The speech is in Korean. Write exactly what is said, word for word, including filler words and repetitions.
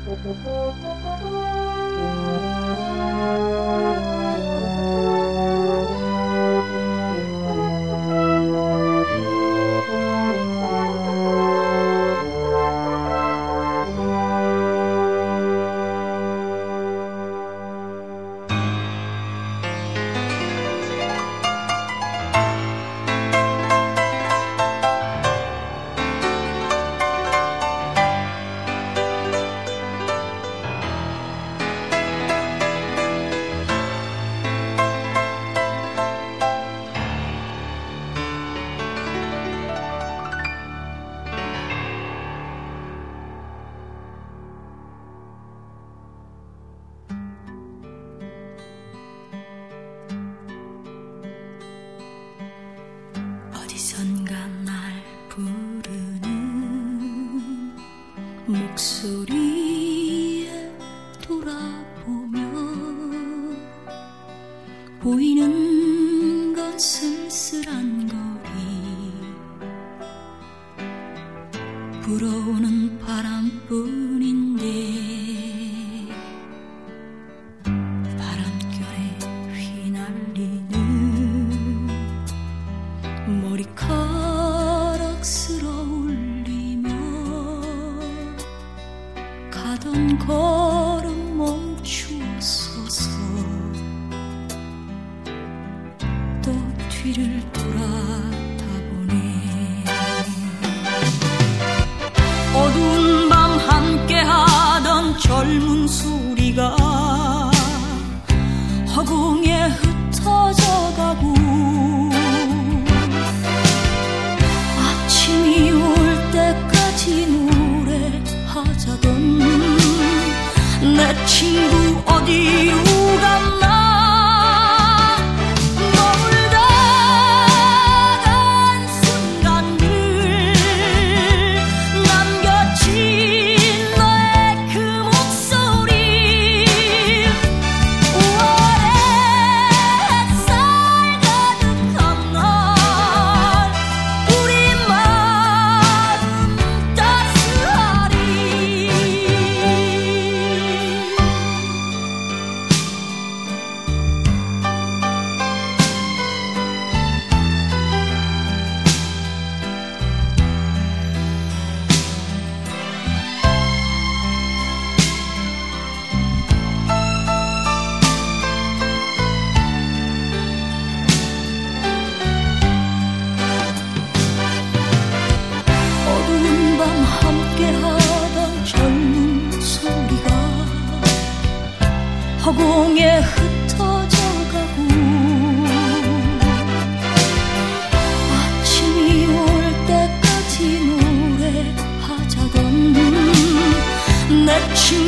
어디선가 날 부르는 목소리에 돌아보면 보이는 건 쓸쓸한 거리, 불어오는 바람뿐인데 머리카락 쓸어 올리며 가던 걸음 멈추었어서 또 뒤를 돌아다 보네. 어두운 밤 함께하던 젊은 소리가 허공에 흩어져 가고 아침이 올 때까지 노래하자던 내 친구 어디로 갔나. 머물다간 순간들 남겨진 너의 그 목소리, 오월의 햇살 가득한 날 우리 마음 따스하리. 어두운 밤 함께하던 젊은 소리가 허공에 흩어져 가고 아침이 올 때까지 노래하자던 내 친구